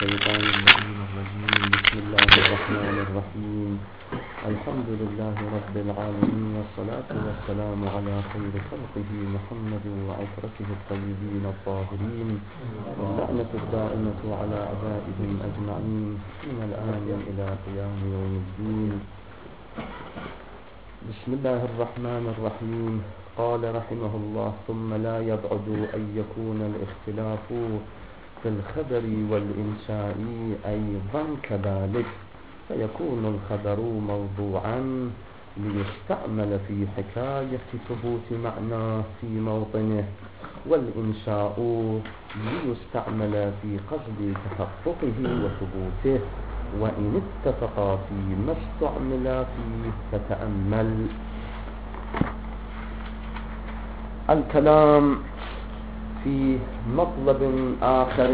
الشيطان اللعين الرجيم. بسم الله الرحمن الرحيم. الحمد لله رب العالمين، والصلاة والسلام على خير خلقه محمد وعترته الطيبين الطاهرين، واللعنة الدائمة على أعدائهم أجمعين من الآن إلى قيام يوم الدين. بسم الله الرحمن الرحيم. قال رحمه الله: ثم لا يبعد أن يكون الاختلاف في الخبر والإنشاء أيضا كذلك، فيكون الخبر موضوعا ليستعمل في حكاية ثبوت معناه في موطنه، والإنشاء ليستعمل في قصد تحققه وثبوته، وإن اتفقا فيما استعمل فيه فتأمل. الكلام في مطلب آخر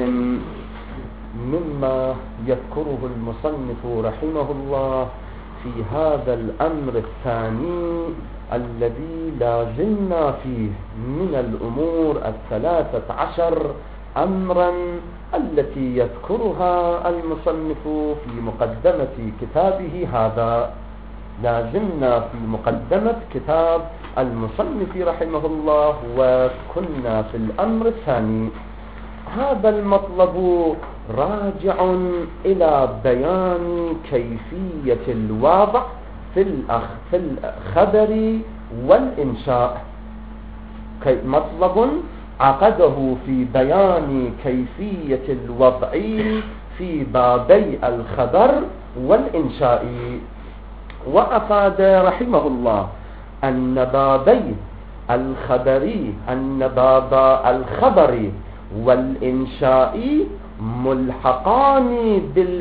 مما يذكره المصنف رحمه الله في هذا الأمر الثاني الذي لازلنا فيه من الأمور 13 أمرا التي يذكرها المصنف في مقدمة كتابه هذا. لازلنا في مقدمة كتاب المصنف رحمه الله، وكنا في الأمر الثاني. هذا المطلب راجع إلى بيان كيفية الوضع في الخبر والإنشاء. مطلب عقده في بيان كيفية الوضع في بابي الخبر والإنشاء، وأفاد رحمه الله أن باب الخبر والإنشاء ملحقان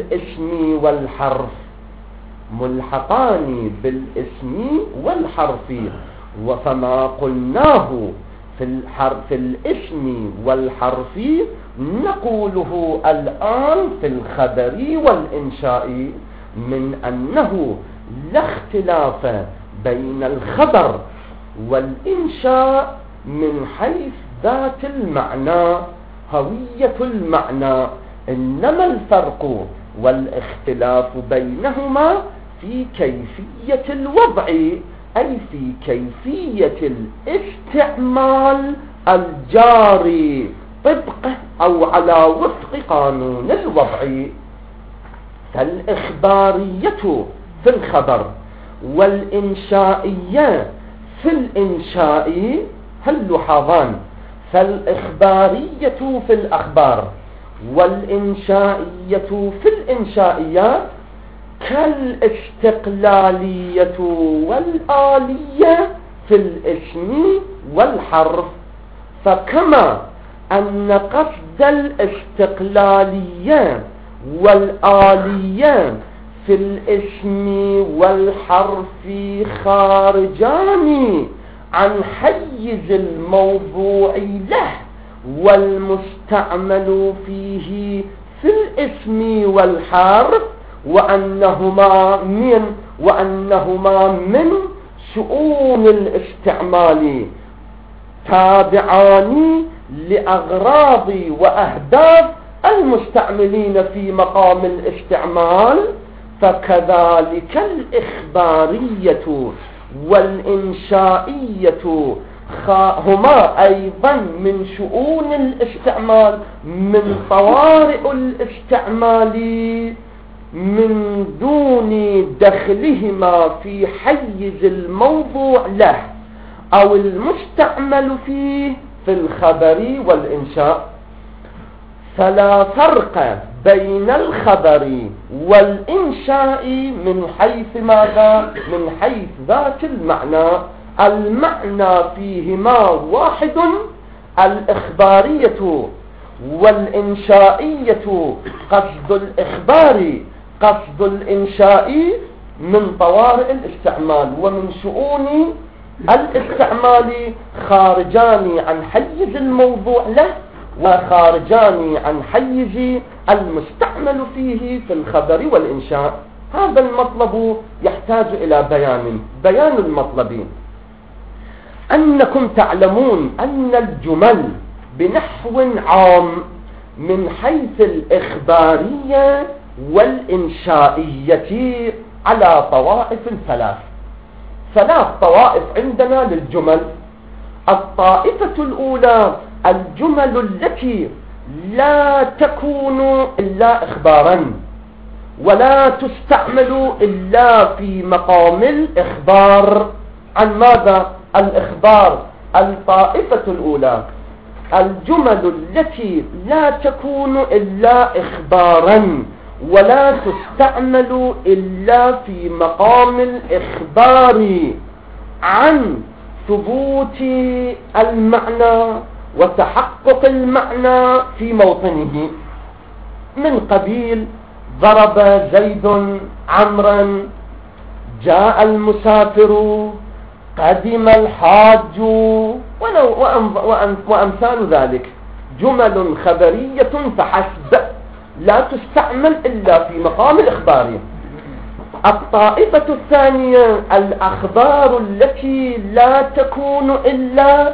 بالاسم والحرف، وفما قلناه في الاسم والحرف نقوله الآن في الخبر والإنشاء، من أنه لا اختلاف بين الخبر والإنشاء من حيث ذات المعنى، هوية المعنى، إنما الفرق والاختلاف بينهما في كيفية الوضع، أي في كيفية الاستعمال الجاري طبقه أو على وفق قانون الوضع. فالإخبارية في الخبر والإنشائية في الإنشاء هاللحظان، فالإخبارية في الأخبار والإنشائية في الإنشائيات كالاستقلالية والآلية في الاسم والحرف. فكما أن قصد الاستقلالية والآلية في الاسم والحرف خارجان عن حيز الموضوع له والمستعمل فيه في الاسم والحرف، وأنهما من شؤون الاستعمال تابعان لأغراض وأهداف المستعملين في مقام الاستعمال، فكذلك الإخبارية والإنشائية هما أيضا من شؤون الاستعمال، من طوارئ الاستعمال، من دون دخلهما في حيز الموضوع له أو المستعمل فيه في الخبر والإنشاء. فلا فرق بين الخبر والإنشاء من حيث ماذا؟ من حيث ذات المعنى. المعنى فيهما واحد، الإخبارية والإنشائية قصد الإخبار قصد الإنشاء من طوارئ الاستعمال ومن شؤون الاستعمال، خارجان عن حيز الموضوع له وخارجان عن حيز المستعمل فيه في الخبر والإنشاء. هذا المطلب يحتاج إلى بيان المطلب. أنكم تعلمون أن الجمل بنحو عام من حيث الإخبارية والإنشائية على طوائف ثلاث طوائف عندنا للجمل. الطائفة الأولى الجمل التي لا تكون إلا إخبارا ولا تستعمل إلا في مقام الإخبار. عن ماذا؟ الإخبار. الطائفة الأولى الجمل التي لا تكون إلا إخبارا ولا تستعمل إلا في مقام الإخبار عن ثبوت المعنى وتحقق المعنى في موطنه، من قبيل ضرب زيد عمرا، جاء المسافر، قدم الحاج، وأمثال ذلك. جمل خبرية فحسب لا تستعمل إلا في مقام الإخبار. الطائفة الثانية الأخبار التي لا تكون إلا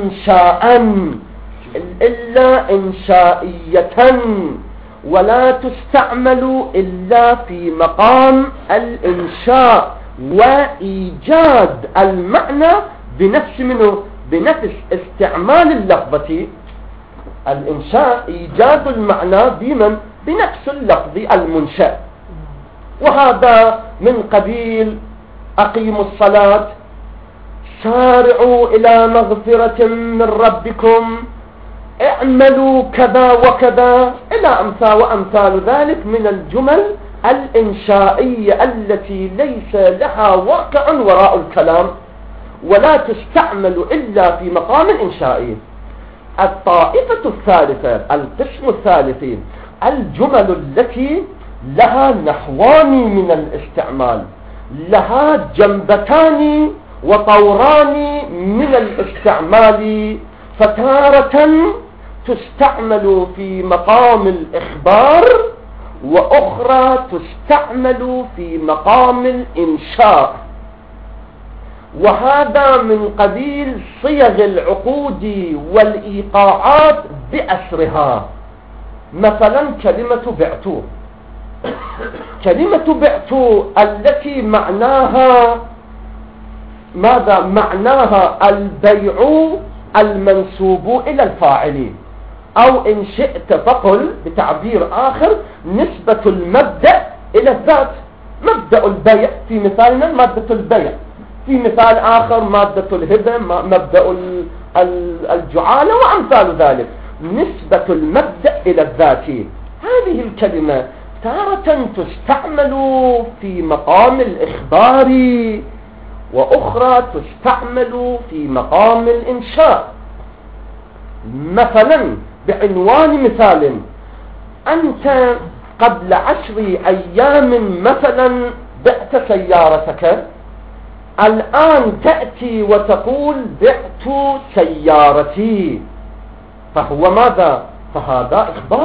إنشائية ولا تستعمل إلا في مقام الإنشاء وإيجاد المعنى بنفس استعمال اللفظة. الإنشاء إيجاد المعنى بنفس اللفظ المنشأ. وهذا من قبيل أقيموا الصلاة، سارعوا إلى مغفرة من ربكم، اعملوا كذا وكذا، إلى وأمثال ذلك من الجمل الإنشائية التي ليس لها واقع وراء الكلام ولا تستعمل إلا في مقام الإنشائي. الطائفة الثالثة القسم الثالث الجمل التي لها نحوان من الاستعمال، لها جنبتان وطوران من الاستعمال، فتارة تستعمل في مقام الإخبار وأخرى تستعمل في مقام الإنشاء. وهذا من قبيل صيغ العقود والإيقاعات بأسرها. مثلا كلمة بعت، كلمة بعت التي معناها ماذا؟ معناها البيع المنسوب إلى الفاعل، أو إن شئت فقل بتعبير آخر نسبة المبدأ إلى الذات. مبدأ البيع في مثالنا مادة البيع، في مثال آخر مادة الهبة، مبدأ الجعالة وأمثال ذلك. نسبة المبدأ إلى الذات. هذه الكلمة تارة تستعمل في مقام الإخبار وأخرى تستعمل في مقام الإنشاء. مثلا بعنوان مثال، أنت قبل 10 أيام مثلا بعت سيارتك، الآن تأتي وتقول بعت سيارتي، فهو ماذا؟ فهذا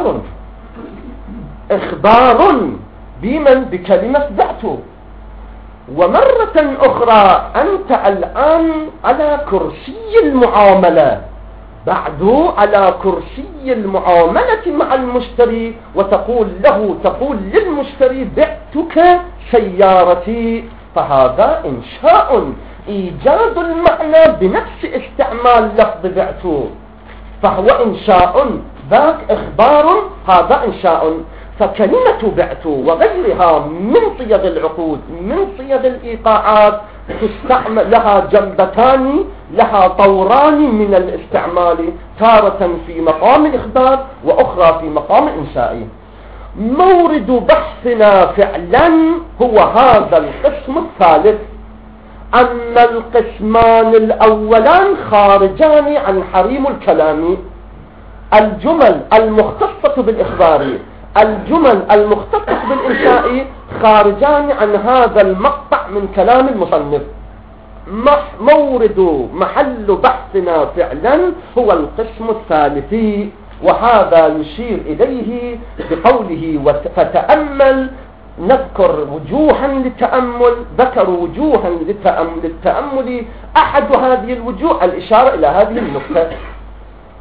إخبار بكلمة بعت. ومرة أخرى أنت الآن على كرسي المعاملة، بعد على كرسي المعاملة مع المشتري، وتقول للمشتري بعتك سيارتي، فهذا إنشاء، إيجاد المعنى بنفس استعمال لفظ بعت، فهو إنشاء، ذاك إخبار، هذا إنشاء. فكلمة بعت وغيرها من صيغ العقود من صيغ الإيقاعات تستعمل، لها جنبتان، لها طوران من الاستعمال، تارة في مقام الإخبار وأخرى في مقام الإنشاء. مورد بحثنا فعلا هو هذا القسم الثالث. أما القسمان الأولان خارجان عن حريم الكلام، الجمل المختصة بالإخبار، الجمل المختصة بالإنشاء، خارجان عن هذا المقطع من كلام المصنف. محل بحثنا فعلا هو القسم الثالث، وهذا يشير إليه بقوله فتأمل. نذكر وجوها للتأمل، ذكروا وجوها للتأمل. أحد هذه الوجوه الإشارة إلى هذه النقطة،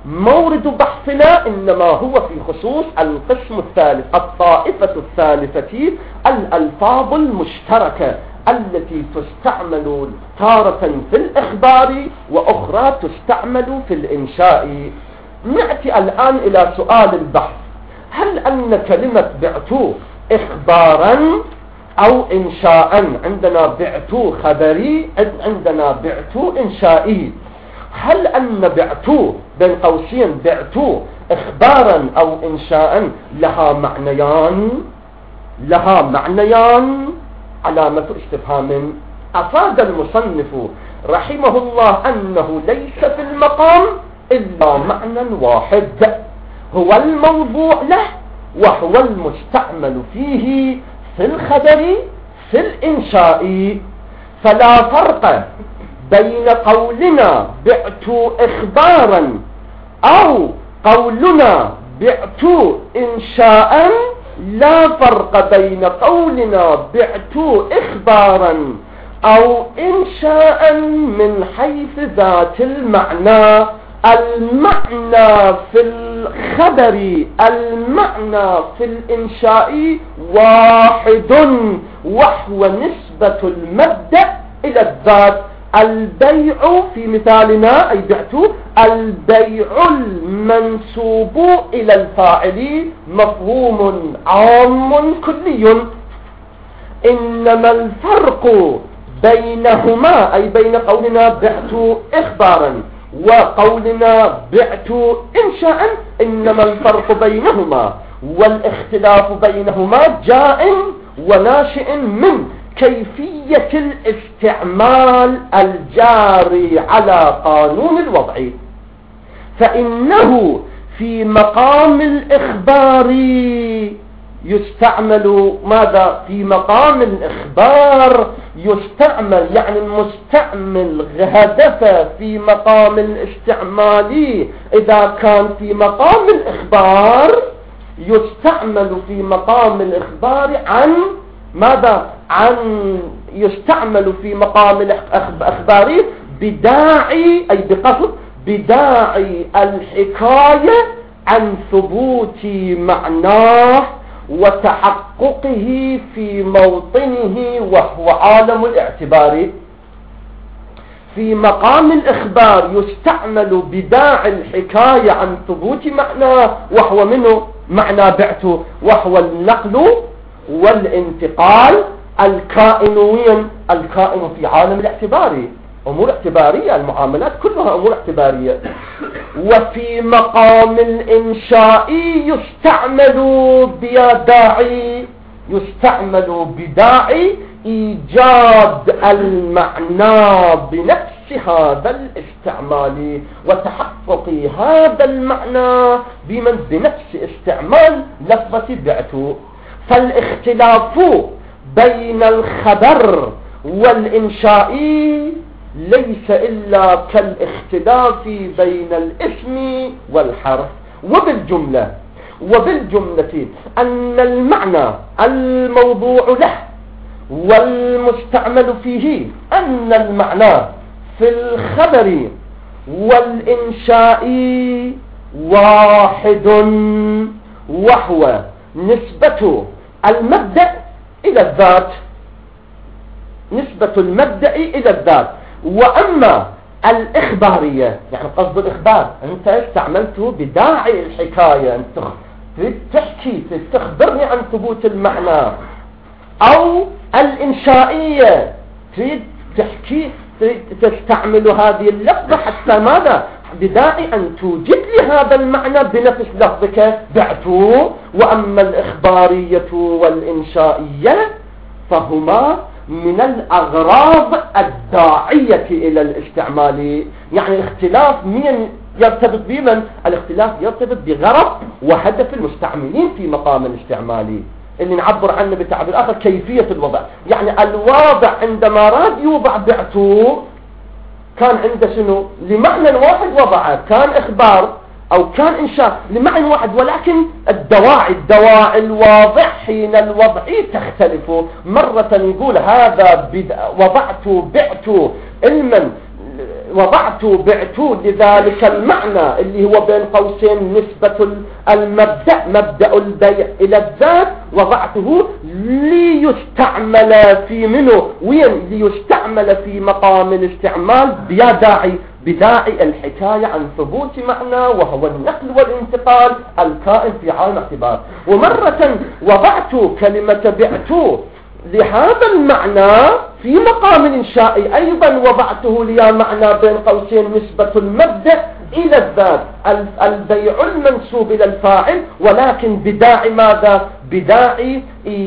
مورد بحثنا إنما هو في خصوص القسم الثالث، الطائفة الثالثة، الألفاظ المشتركة التي تستعمل تارة في الإخبار وأخرى تستعمل في الإنشاء. نأتي الآن إلى سؤال البحث: هل أن كلمة بعت إخبارا أو إنشاء؟ عندنا بعت خبري، عندنا بعت إنشائي. هل أن بعت بين قوسين بعت إخبارا أو إنشاء لها معنيان؟ لها معنيان؟ علامة استفهام. أفاد المصنف رحمه الله أنه ليس في المقام إلا معنى واحد هو الموضوع له، وهو المستعمل فيه في الخبر في الإنشاء. فلا فرق بين قولنا بعت إخبارا أو قولنا بعت إنشاء، لا فرق بين قولنا بعت إخبارا أو إنشاء من حيث ذات المعنى. المعنى في الخبر، المعنى في الإنشاء واحد، وهو نسبة المبدأ إلى الذات. البيع في مثالنا أي بعت، البيع المنسوب إلى الفاعل مفهوم عام كلي. إنما الفرق بينهما أي بين قولنا بعت إخبارا وقولنا بعت إنشاء، إنما الفرق بينهما والاختلاف بينهما جاء وناشئ من كيفية الاستعمال الجاري على قانون الوضع. فإنه في مقام الإخبار يستعمل ماذا؟ في مقام الإخبار يستعمل، يعني المستعمل هدف في مقام الاستعمال. إذا كان في مقام الإخبار يستعمل في مقام الإخبار عن ماذا؟ عن يستعمل في مقام الإخبار بداعي أي بقصد بداعي الحكاية عن ثبوت معناه وتحققه في موطنه وهو عالم الاعتبار. في مقام الإخبار يستعمل بداعي الحكاية عن ثبوت معناه، وهو منه معنى بعت، وهو النقل والانتقال الكائنوين، الكائن في عالم الاعتبار، أمور اعتبارية، المعاملات كلها أمور اعتبارية. وفي مقام الإنشاء يستعمل بداعي إيجاد المعنى بنفس هذا الاستعمال وتحقق هذا المعنى بنفس استعمال لفظة بعت. فالاختلاف بين الخبر والإنشاء ليس إلا كالاختلاف بين الاسم والحرف. وبالجملة أن المعنى الموضوع له والمستعمل فيه، أن المعنى في الخبر والإنشاء واحد، وهو نسبة المبدأ إلى الذات، نسبة المبدأ إلى الذات. وأما الإخبارية يعني قصد الإخبار، أنت استعملته بداعي الحكاية، أنت تحكي تخبرني عن ثبوت المعنى. أو الإنشائية تحكي تستعمل هذه اللفظة حتى ماذا؟ بداعي أن توجد لي هذا المعنى بنفس لفظك بعته. وأما الإخبارية والإنشائية فهما من الأغراض الداعية إلى الاستعمال. يعني الاختلاف من يرتبط بمن؟ الاختلاف يرتبط بغرض وهدف المستعملين في مقام الاستعمال، اللي نعبر عنه بتعبير آخر كيفية الوضع. يعني الواضع عندما راد يوضع بعته كان عنده شنو؟ لمعنى واحد وضعه، كان إخبار أو كان إنشاء لمعنى واحد، ولكن الدواعي الواضع حين الوضع تختلف. مرة يقول هذا وضعت بعت علما وضعت بعت لذلك المعنى اللي هو بين قوسين نسبة المبدأ مبدأ البيع إلى الذات، وضعته ليستعمل في منه وين ليستعمل في مقام الاستعمال بداعي الحكاية عن ثبوت معنى وهو النقل والانتقال الكائن في عالم اعتبار. ومرة وضعت كلمة بعت لهذا المعنى في مقام إنشائي أيضا وضعته لي معنى بين قوسين نسبة المبدأ إلى الذات، البيع المنسوب إلى الفاعل، ولكن بداعي ماذا؟ بداعي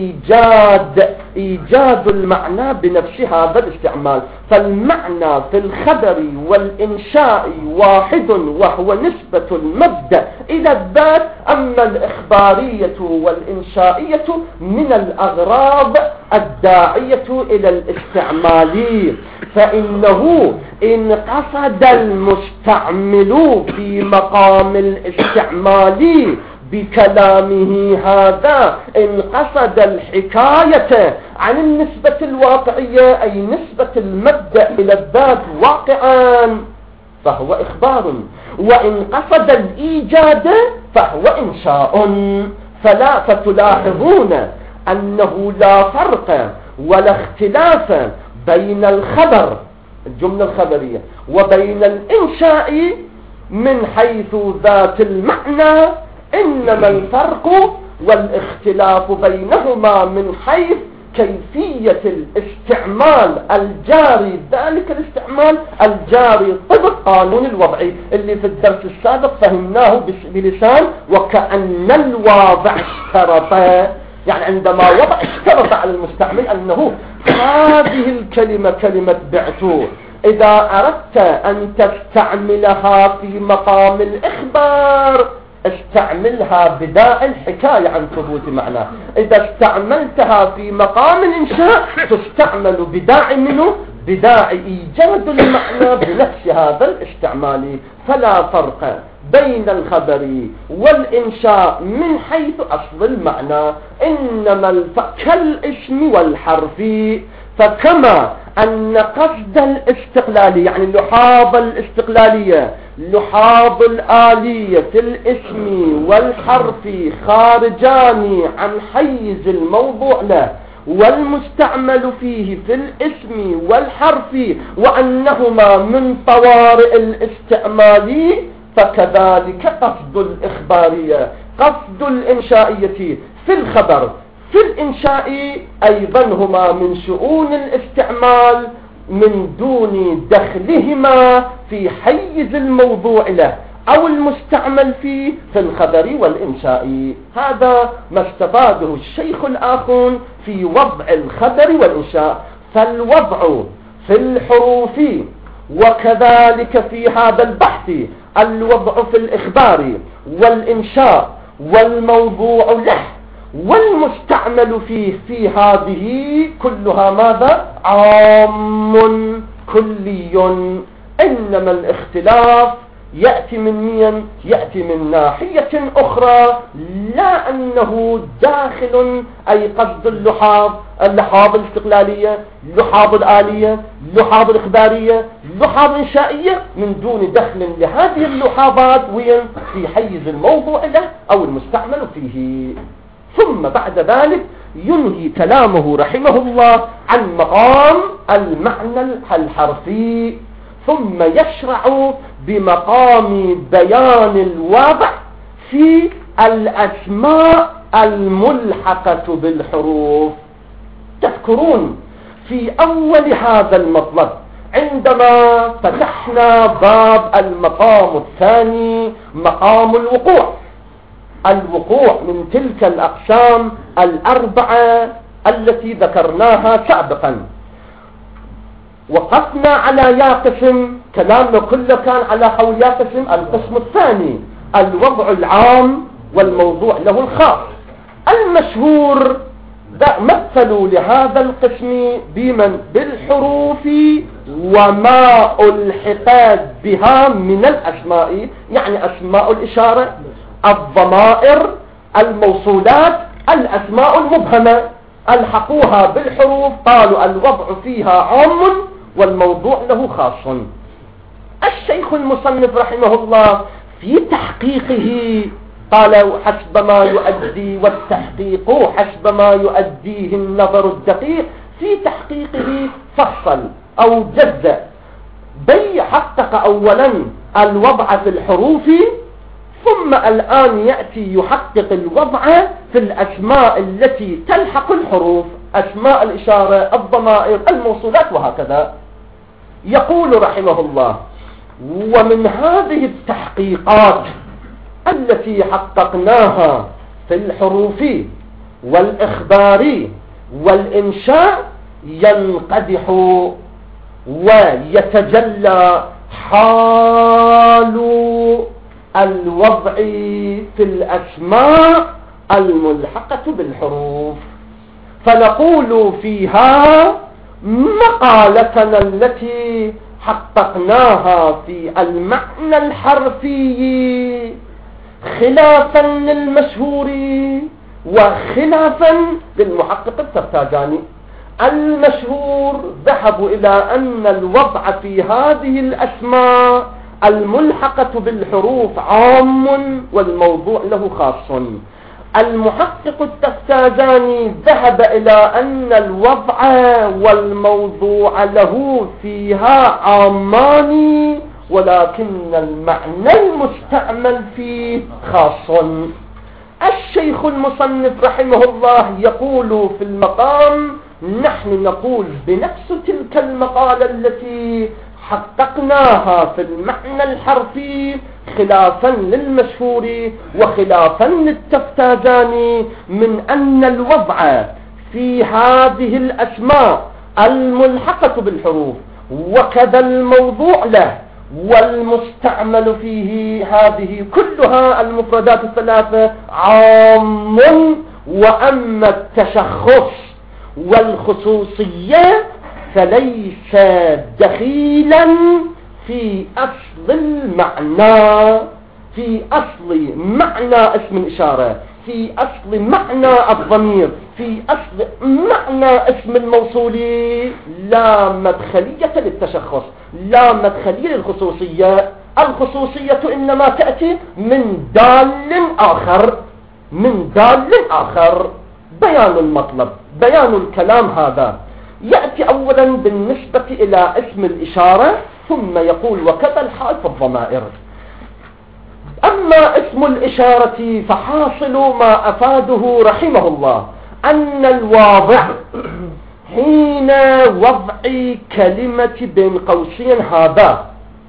إيجاد المعنى بنفس هذا الاستعمال. فالمعنى في الخبر والإنشاء واحد وهو نسبة المبدأ إلى الذات، أما الإخبارية والإنشائية من الأغراض الداعية إلى الاستعمال. فإنه إن قصد المستعمل في مقام الاستعمال بكلامه هذا إن قصد الحكاية عن النسبة الواقعية أي نسبة المبدأ إلى الذات واقعا فهو إخبار، وإن قصد الإيجاد فهو إنشاء. فتلاحظون أنه لا فرق ولا اختلاف بين الخبر الجملة الخبرية وبين الإنشاء من حيث ذات المعنى، إنما الفرق والاختلاف بينهما من حيث كيفية الاستعمال الجاري، ذلك الاستعمال الجاري طبق قانون الوضعي اللي في الدرس السابق فهمناه بلسان وكأن الواضع اشترط، يعني عندما وضع اشترط على المستعمل أنه هذه الكلمة كلمة بعتو إذا أردت أن تستعملها في مقام الإخبار استعملها بداء الحكاية عن ثبوت معنى، إذا استعملتها في مقام الإنشاء تستعمل بداعي منه بداعي إيجاد المعنى بنفس هذا الاستعمال. فلا فرق بين الخبر والإنشاء من حيث أصل المعنى، إنما كالاسم والحرف. فكما أن قصد الاستقلالية يعني اللحاظ الاستقلالية لحاظ الآلية الاسم والحرف خارجان عن حيز الموضوع له والمستعمل فيه في الاسم والحرف وأنهما من طوارئ الاستعمال، فكذلك قصد الإخبارية قصد الإنشائية في الخبر في الإنشاء أيضا هما من شؤون الاستعمال من دون دخلهما في حيز الموضوع له أو المستعمل فيه في الخبر والإنشاء. هذا ما استفاده الشيخ الآخون في وضع الخبر والإنشاء. فالوضع في الحروف وكذلك في هذا البحث الوضع في الإخبار والإنشاء والموضوع له والمستعمل فيه في هذه كلها ماذا؟ عام كلي، إنما الاختلاف يأتي من مين؟ يأتي من ناحية أخرى، لا أنه داخل أي قصد اللحاظ الاستقلالية، اللحاظ الآلية، اللحاظ الإخبارية، اللحاظ الإنشائية من دون دخل لهذه اللحاظات وين؟ في حيز الموضوع له أو المستعمل فيه. ثم بعد ذلك ينهي كلامه رحمه الله عن مقام المعنى الحرفي، ثم يشرع بمقام بيان الوضع في الأسماء الملحقة بالحروف. تذكرون في أول هذا المطلب عندما فتحنا باب المقام الثاني مقام الوقوع من تلك الأقسام الأربعة التي ذكرناها سابقا، وقفنا على يا قسم، كلامنا كله كان على حول يا قسم. القسم الثاني الوضع العام والموضوع له الخاص. المشهور مثلوا لهذا القسم بمن؟ بالحروف وما ألحقت بها من الأسماء، يعني أسماء الإشارة، الضمائر، الموصولات، الأسماء المبهمة، ألحقوها بالحروف، قالوا الوضع فيها عام والموضوع له خاص. الشيخ المصنف رحمه الله في تحقيقه قال حسب ما يؤدي، والتحقيق حسب ما يؤديه النظر الدقيق، في تحقيقه فصل أو جزء حقق أولا الوضع في الحروف، ثم الآن يأتي يحقق الوضع في الأسماء التي تلحق الحروف، أسماء الإشارة، الضمائر، الموصولات، وهكذا. يقول رحمه الله: ومن هذه التحقيقات التي حققناها في الحروف والإخبار والإنشاء ينقدح ويتجلى حال الوضع في الأسماء الملحقة بالحروف، فنقول فيها مقالتنا التي حققناها في المعنى الحرفي خلافا للمشهور وخلافا للمحقق التفتازاني. المشهور ذهبوا إلى أن الوضع في هذه الأسماء الملحقة بالحروف عام والموضوع له خاص. المحقق التفتازاني ذهب إلى أن الوضع والموضوع له فيها عامان، ولكن المعنى المستعمل فيه خاص. الشيخ المصنف رحمه الله يقول في المقام: نحن نقول بنفس تلك المقالة التي حققناها في المعنى الحرفي خلافا للمشهور وخلافا للتفتازاني، من أن الوضع في هذه الأسماء الملحقة بالحروف وكذا الموضوع له والمستعمل فيه، هذه كلها المفردات الثلاثة عام، وأما التشخص والخصوصية فليس دخيلا في أصل المعنى، في أصل معنى اسم الإشارة، في أصل معنى الضمير، في أصل معنى اسم الموصول. لا مدخلية للتشخص، لا مدخلية للخصوصية. الخصوصية إنما تأتي من دال آخر، من دال آخر. بيان المطلب، بيان الكلام هذا يأتي أولا بالنسبة إلى اسم الإشارة، ثم يقول وكذا الحال في الضمائر. أما اسم الإشارة فحاصل ما أفاده رحمه الله أن الواضع حين وضع كلمة بين قوسين هذا،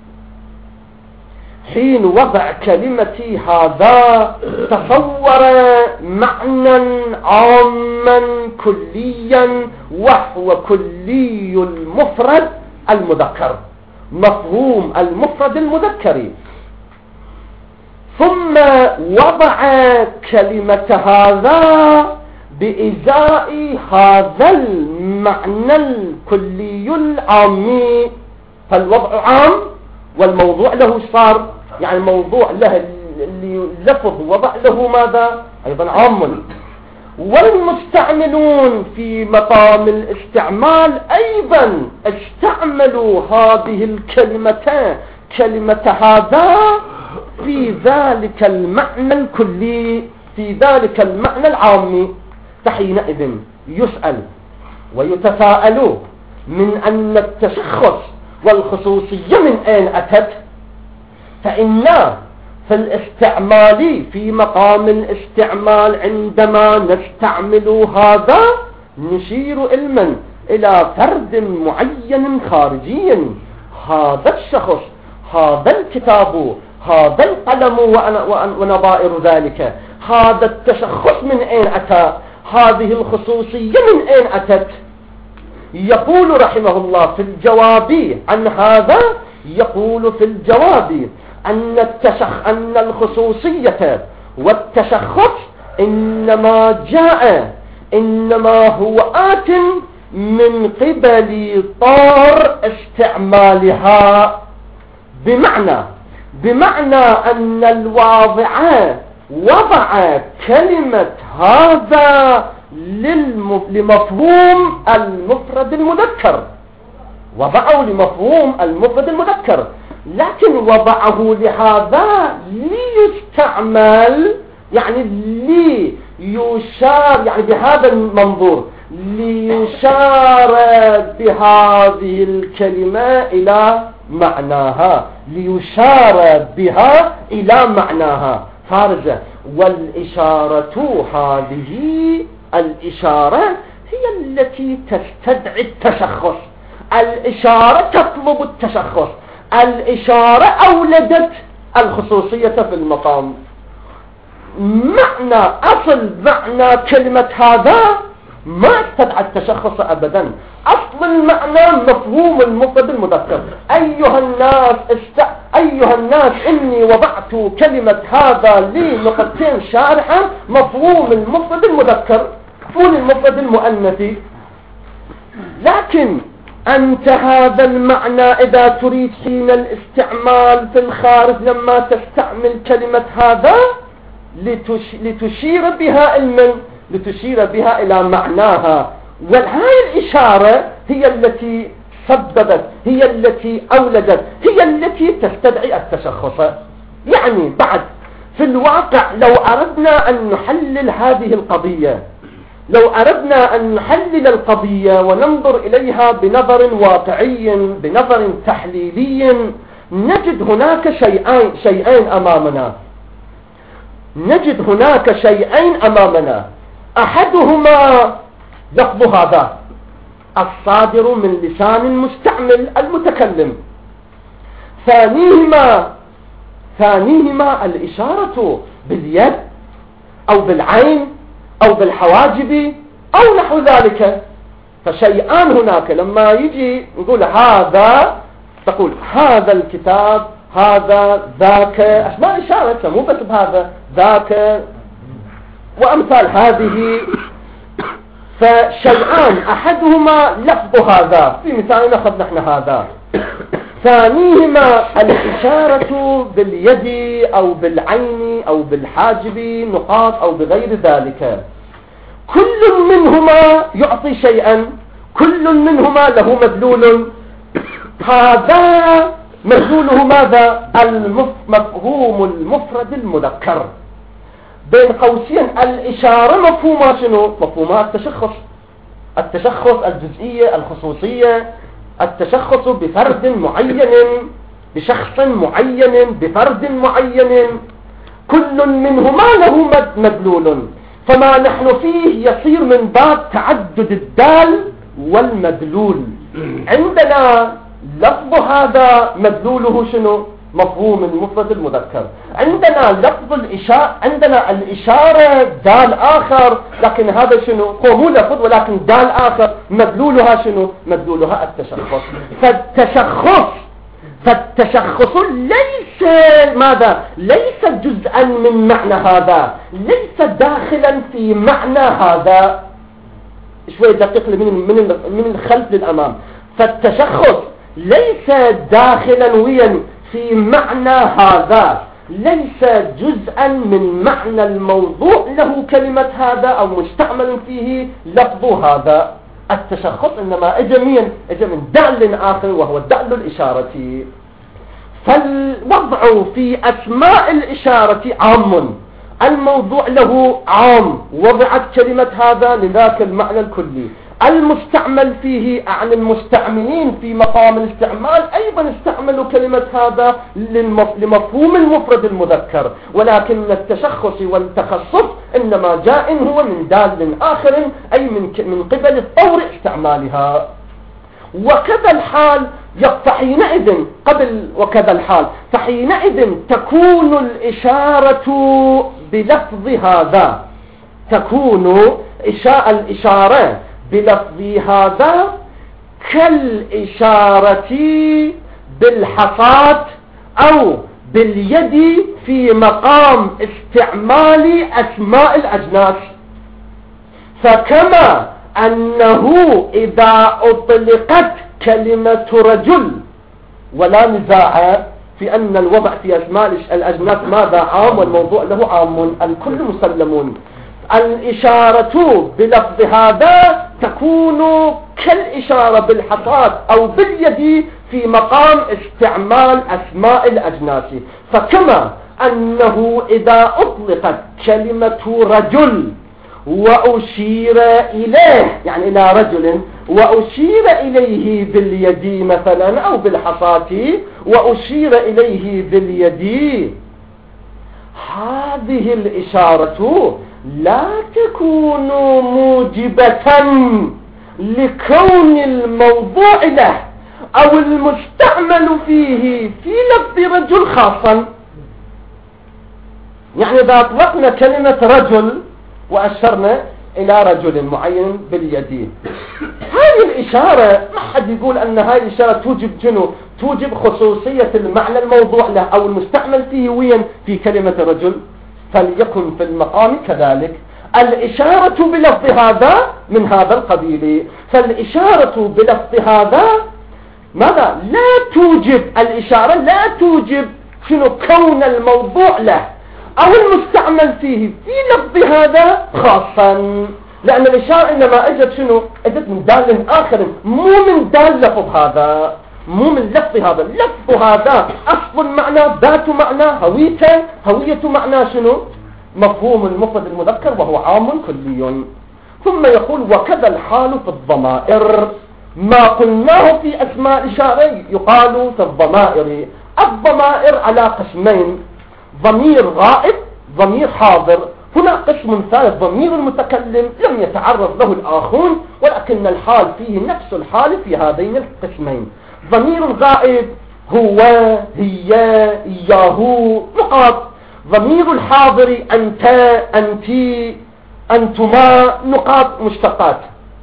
حين وضع كلمة هذا تصور معنى عاما كليا، وهو كلي المفرد المذكر، مفهوم المفرد المذكر، ثم وضع كلمة هذا بإزاء هذا المعنى الكلي العامي، فالوضع عام والموضوع له صار، يعني الموضوع له اللي لفظ وضع له ماذا أيضا عام، والمستعملون في مقام الاستعمال أيضا استعملوا هذه الكلمتين، كلمة هذا في ذلك المعنى الكلي، في ذلك المعنى العامي. فحينئذ يسأل ويتساءل من أن التشخص والخصوصية من أين أتت؟ فإنا في الاستعمال، في مقام الاستعمال عندما نستعمل هذا نشير علما إلى فرد معين خارجي، هذا الشخص، هذا الكتاب، هذا القلم ونظائر ذلك. هذا التشخص من أين أتى؟ هذه الخصوصية من أين أتت؟ يقول رحمه الله في الجواب عن هذا، يقول في الجواب أن الخصوصية والتشخص إنما جاء، إنما هو آت من قبل طار استعمالها، بمعنى أن الواضع وضع كلمة هذا لمفهوم المفرد المذكر، وضعوا لمفهوم المفرد المذكر، لكن وضعه لهذا ليستعمل، يعني ليشار، يعني بهذا المنظور ليشار بهذه الكلمة إلى معناها، ليشار بها إلى معناها خارجة. والإشارة هذه الإشارة هي التي تستدعي التشخص، الإشارة تطلب التشخص، الإشارة أولدت الخصوصية في المقام. معنى أصل معنى كلمة هذا ما استدعى التشخص أبدا. أصل المعنى مفهوم المفرد المذكر. أيها الناس إني وضعت كلمة هذا لنقطتين شارحة، مفهوم المفرد المذكر، مفهوم المفرد المؤنث. لكن أنت هذا المعنى إذا تريد حين الاستعمال في الخارج لما تستعمل كلمة هذا لتشير بها لتشير بها إلى معناها. وهذه الإشارة هي التي سببت، هي التي أولدت، هي التي تستدعي التشخص. يعني بعد في الواقع لو أردنا أن نحلل هذه القضية، لو أردنا أن نحلل القضية وننظر إليها بنظر واقعي، بنظر تحليلي، نجد هناك شيئين أمامنا. نجد هناك شيئين أمامنا. أحدهما لفظ هذا الصادر من لسان المستعمل المتكلم. ثانيهما الإشارة باليد أو بالعين أو بالحواجب أو نحو ذلك. فشيئان هناك. لما يجي نقول هذا، تقول هذا الكتاب، هذا، ذاك، أسماء إشارة، مو بس بهذا، ذاك وأمثال هذه. فشيئان أحدهما لفظ هذا، في مثال نأخذ نحن هذا. ثانيهما الإشارة باليد أو بالعين أو بالحاجب نقاط أو بغير ذلك. كل منهما يعطي شيئا، كل منهما له مدلول. هذا مدلوله ماذا؟ المفهوم المفرد المذكر. بين قوسين الإشارة مفهومها شنو؟ مفهومها التشخص، التشخص، الجزئية، الخصوصية، التشخص بفرد معين، بشخص معين، بفرد معين. كل منهما له مدلول. فما نحن فيه يصير من باب تعدد الدال والمدلول. عندنا لفظ هذا مدلوله شنو؟ مفهوم المفرد المذكر. عندنا لفظ الإشارة، عندنا الإشارة دال آخر، لكن هذا شنو؟ هو مو لفظ ولكن دال آخر، مدلولها شنو؟ مدلولها التشخص. فالتشخص ليس ماذا؟ ليس جزءا من معنى هذا، ليس داخلا في معنى هذا. شوي دقيق من الخلف للأمام. فالتشخص ليس داخلا ويا في معنى هذا، ليس جزءا من معنى الموضوع له كلمة هذا أو مستعمل فيه لفظ هذا. التشخص إنما اجى من دال آخر وهو دال الإشارة. فالوضع في أسماء الإشارة عام، الموضوع له عام، وضعت كلمة هذا لذاك المعنى الكلي. المستعمل فيه عن المستعملين في مقام الاستعمال أيضا استعملوا كلمة هذا لمفهوم المفرد المذكر، ولكن التشخص والتخصص إنما جاء هو من دال آخر، أي من قبل الطور استعمالها. وكذا الحال فحينئذ فحينئذ تكون الإشارة بلفظ هذا، تكون الإشارة بلفظ هذا كالإشارة بالحصاة أو باليد في مقام استعمال أسماء الأجناس. فكما أنه إذا أطلقت كلمة رجل، ولا نزاع في أن الوضع في أسماء الأجناس ماذا؟ عام، والموضوع له عام، الكل مسلمون. الإشارة بلفظ هذا تكون كالإشارة بالحصاد أو باليد في مقام استعمال أسماء الأجناس. فكما أنه إذا أطلقت كلمة رجل وأشير إليه، يعني إلى رجل وأشير إليه باليد مثلا أو بالحصاة وأشير إليه باليد، هذه الإشارة لا تكون موجبة لكون الموضوع له أو المستعمل فيه في لفظ رجل خاصا. يعني إذا أطلقنا كلمة رجل وأشرنا إلى رجل معين باليد، هذه الإشارة ما حد يقول أن هذه الإشارة توجب جنو، توجب خصوصية المعنى الموضوع له أو المستعمل فيه وين في كلمة رجل. فليكن في المقام كذلك الإشارة بلفظ هذا من هذا القبيل. فالإشارة بلفظ هذا ماذا؟ لا توجب الإشارة، لا توجب شنو كون الموضوع له أو المستعمل فيه في لفظ هذا خاصا، لأن الإشارة إنما أجت شنو؟ أجت من دال آخر، مو من دال لفظ هذا، مو من لفظ هذا. لفظ هذا أصل معنى، ذات معنى، هوية معنى شنو؟ مفهوم المفرد المذكر وهو عام كلي. ثم يقول وكذا الحال في الضمائر، ما قلناه في أسماء الإشارة يقال في الضمائر. الضمائر على قسمين: ضمير غائب، ضمير حاضر. هنا قسم ثالث ضمير المتكلم لم يتعرض له الآخرون، ولكن الحال فيه نفس الحال في هذين القسمين. ضمير غائب هو، هي، إياه، نقاط. ضمير الحاضر أنت، أنتي، أنتما، نقاط مشتقات.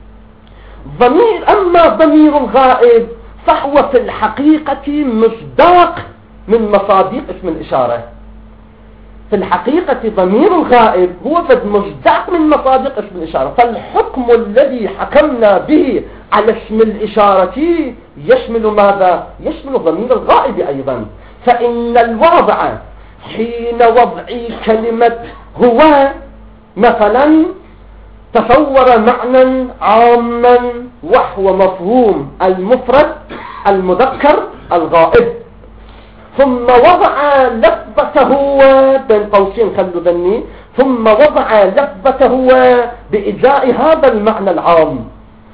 أما ضمير الغائب فهو في الحقيقة مصداق من مصادق اسم الإشارة. في الحقيقة ضمير الغائب هو مصداق من مصادق اسم الإشارة. فالحكم الذي حكمنا به على اسم الإشارة يشمل ماذا؟ يشمل ضمير الغائب أيضا. فإن الواضع حين وضع كلمة هو مثلا تصور معنى عاما وهو مفهوم المفرد المذكر الغائب، ثم وضع لفظة هو بين قوسين خلوا ذني، ثم وضع لفظة هو بإجاء هذا المعنى العام.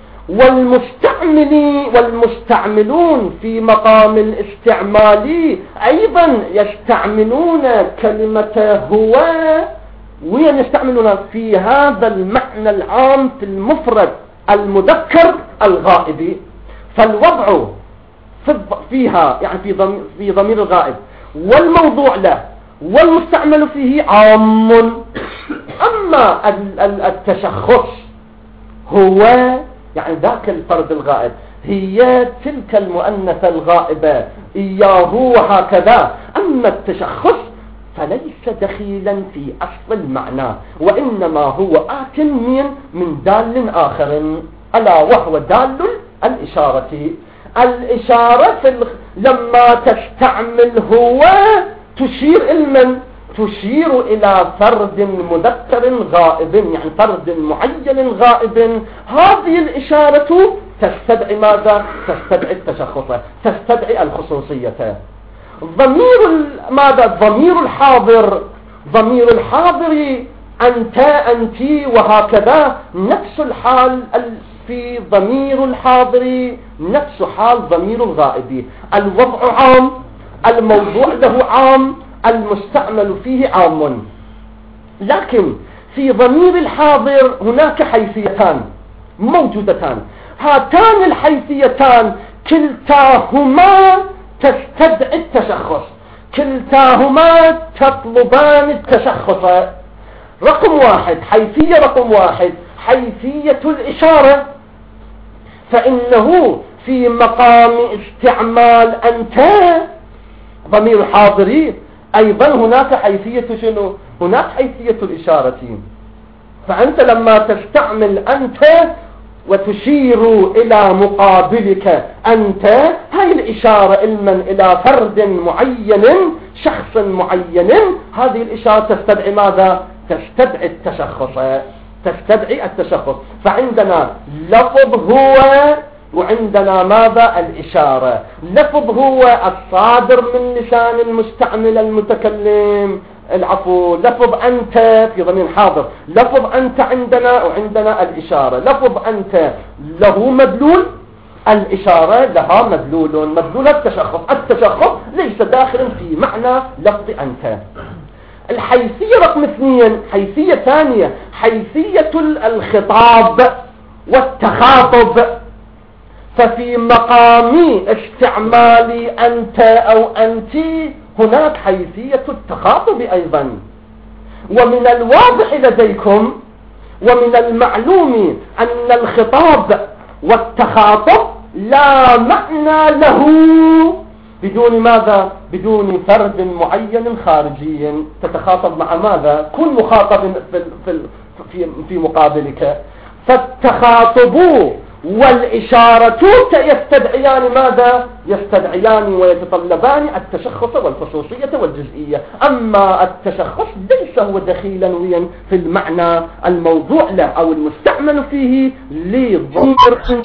والمستعملون في مقام الاستعمال أيضا يستعملون كلمة هو، وين يستعملون؟ في هذا المعنى العام في المفرد المذكر الغائب. فالوضع فيها يعني في ضمير الغائب والموضوع له والمستعمل فيه عام. أما التشخص هو يعني ذاك الفرد الغائب، هي تلك المؤنثة الغائبة، إياه وهكذا. أما التشخص فليس دخيلا في أصل المعنى، وإنما هو آت من دال آخر، ألا وهو دال الإشارة. الإشارة لما تستعمل هو تشير المن، تشير إلى فرد مذكر غائب، يعني فرد معين غائب. هذه الإشارة تستدعي ماذا؟ تستدعي التشخص، تستدعي الخصوصية. ماذا؟ ضمير الحاضر، ضمير الحاضر أنت، أنتي وهكذا، نفس الحال في ضمير الحاضر نفس حال ضمير الغائب. الوضع عام، الموضوع له عام، المستعمل فيه عام. لكن في ضمير الحاضر هناك حيثيتان موجودتان، هاتان الحيثيتان كلتاهما تستدعي التشخص، كلتاهما تطلبان التشخص. رقم واحد، حيثية رقم واحد، حيثية الإشارة، فإنه في مقام استعمال أنت ضمير الحاضرين أيضا هناك حيثية شنو؟ هناك حيثية الإشارة. فأنت لما تستعمل أنت وتشير إلى مقابلك أنت، هاي الإشارة إلى فرد معين، شخص معين، هذه الإشارة تستدعي ماذا؟ تستدعي التشخص. تستدعي التشخص. فعندنا لفظ هو، وعندنا ماذا؟ الإشارة. لفظ هو الصادر من لسان المستعمل المتكلم، العفو، لفظ أنت في ضمير حاضر، لفظ أنت عندنا، وعندنا الإشارة. لفظ أنت له مدلول، الإشارة لها مدلول، مدلول التشخص. التشخص ليس داخلا في معنى لفظ أنت. الحيثية رقم 2، حيثية ثانية، حيثية الخطاب والتخاطب. ففي مقام استعمال أنت أو أنت هناك حيثية التخاطب أيضا. ومن الواضح لديكم ومن المعلوم أن الخطاب والتخاطب لا معنى له بدون ماذا؟ بدون فرد معين خارجي تتخاطب مع ماذا؟ كن مخاطب في مقابلك. فالتخاطب والإشارة يستدعيان ماذا؟ يستدعيان ويتطلبان التشخص والخصوصية والجزئية. أما التشخص ليس هو دخيلا ويا في المعنى الموضوع له أو المستعمل فيه لضمير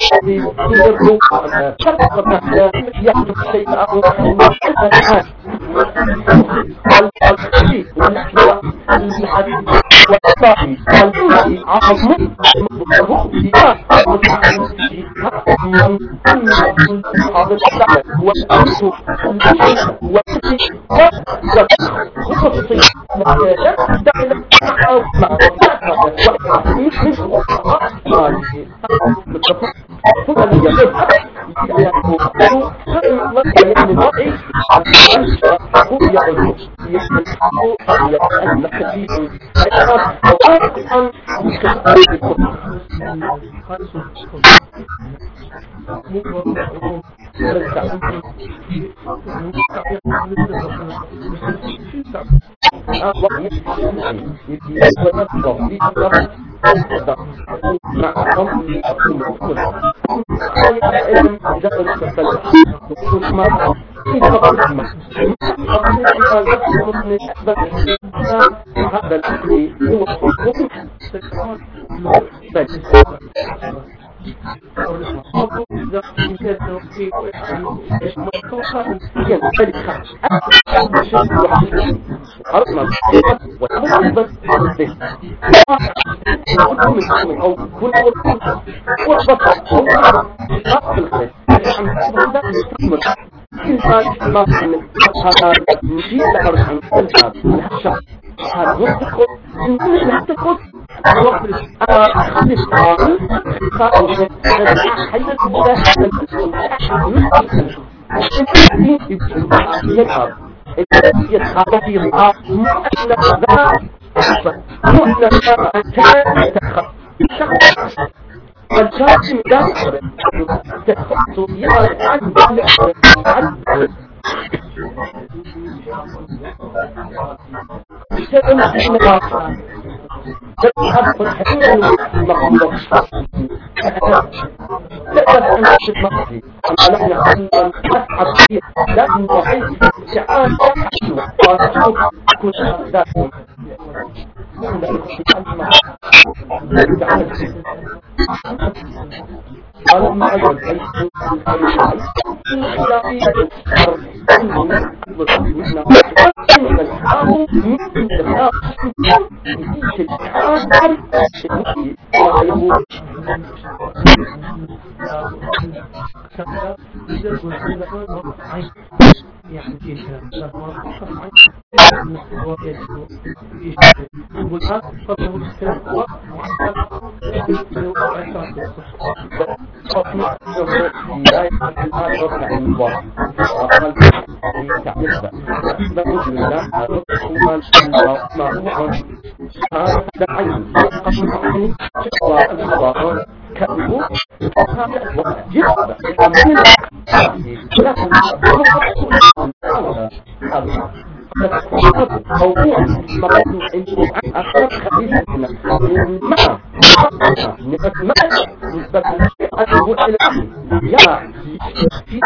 والجاسم داخل تخصص عن الرجوع إلى يا في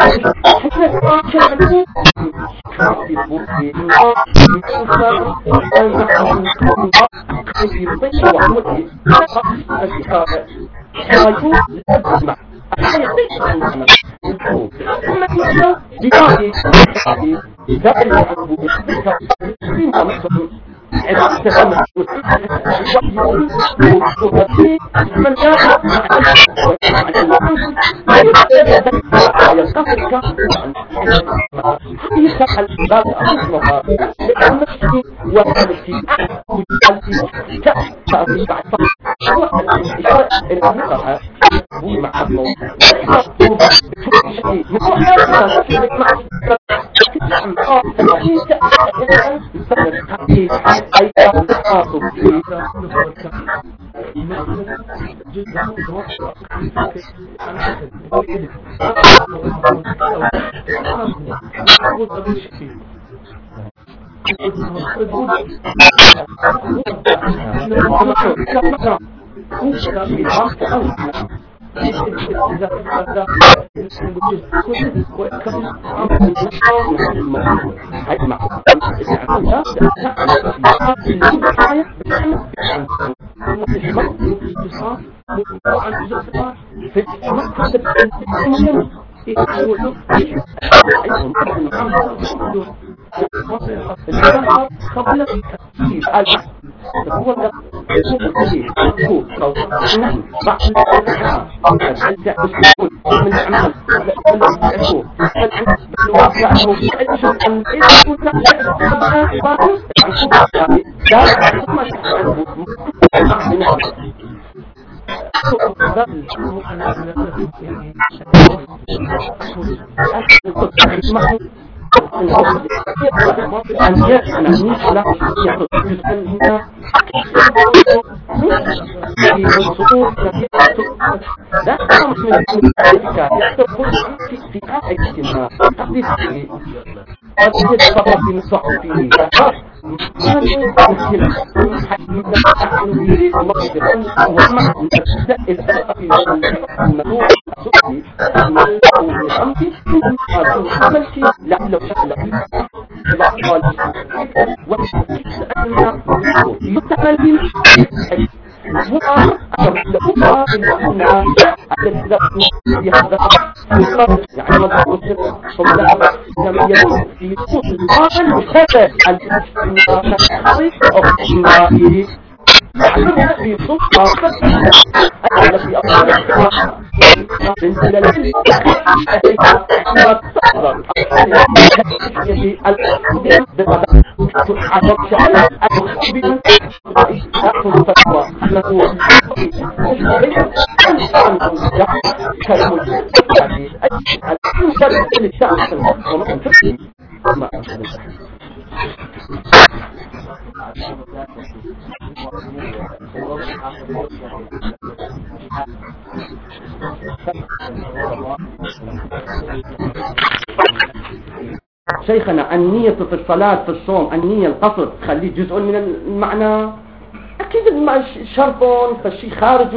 شيخنا النية في الصلاة في الصوم، النية القصد تخليه جزء من المعنى؟ أكيد شرط فالشيء خارج،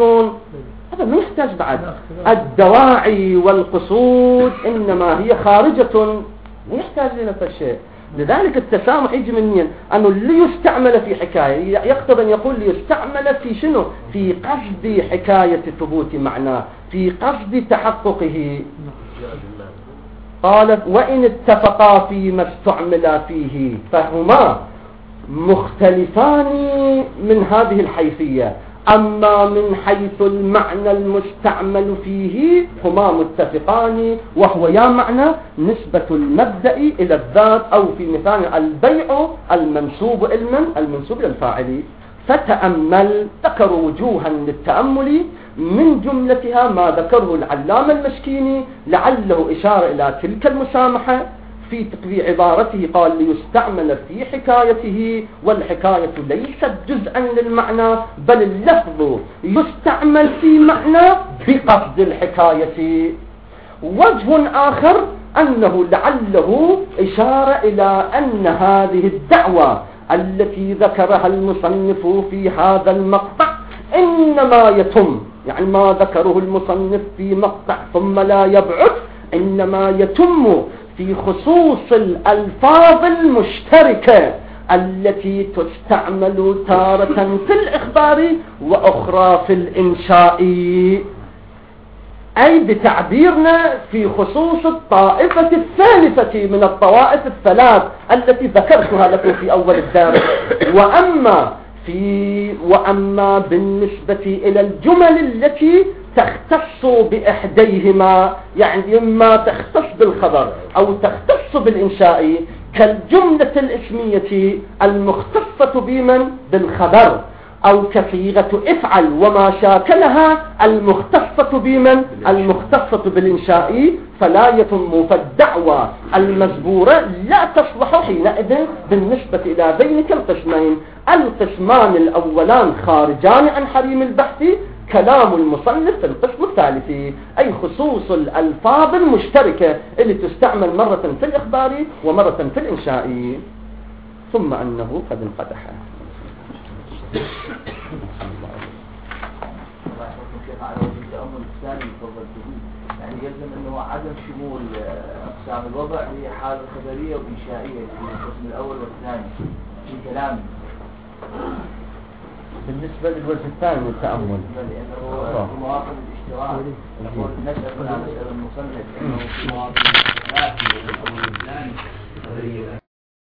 هذا ما يحتاج بعد. الدواعي والقصود إنما هي خارجة، ما يحتاج لنا فالشيء. لذلك التسامح يجي من النية أنه ليستعمل في حكاية، يقتضي أن يقول ليستعمل في شنو؟ في قصد حكاية ثبوت معناه، في قصد تحققه. قالت وإن اتفقا فيما استعملا فيه فهما مختلفان من هذه الحيثية، أما من حيث المعنى المستعمل فيه هما متفقان، وهو يا معنى نسبة المبدأ إلى الذات، أو في مثال البيع المنسوب إلى الفاعل. فتأمل، ذكروا وجوها للتأمل من جملتها ما ذكره العلامة المشكيني، لعله إشارة إلى تلك المسامحة في تقويع عبارته. قال ليستعمل في حكايته، والحكاية ليست جزءا للمعنى، بل اللفظ يستعمل في معنى بقصد الحكاية. وجه آخر أنه لعله إشارة إلى أن هذه الدعوة التي ذكرها المصنف في هذا المقطع إنما يتم يعني ما ذكره المصنف في مقطع ثم لا يبعد إنما يتم في خصوص الألفاظ المشتركة التي تستعمل تارة في الإخبار وأخرى في الإنشاء، أي بتعبيرنا في خصوص الطائفة الثالثة من الطوائف الثلاث التي ذكرتها لكم في أول الدرس. وأما بالنسبة إلى الجمل التي تختص بإحديهما، يعني إما تختص بالخبر أو تختص بالإنشاء، كالجملة الاسمية المختصة بمن بالخبر، أو كصيغة افعل وما شاكلها المختصة بمن المختصة بالإنشاء، فلا يتم، فالدعوة المزبورة لا تصلح حينئذ بالنسبة إلى ذلك القسمين. القسمان الأولان خارجان عن حريم البحث، كلام المصنف في القسم الثالث، أي خصوص الألفاظ المشتركة اللي تستعمل مرة في الإخبار ومرة في الإنشاء. ثم أنه قد انقدح. يعني يلزم أنه عدم شمول أقسام الوضع هي حالة خبرية وإنشائية في القسم الأول والثاني في كلامه. بالنسبة للوجه الثاني من التأمل، لأنه في مواطن الاشتراك، نقول نسأل المصنف أنه في مواطن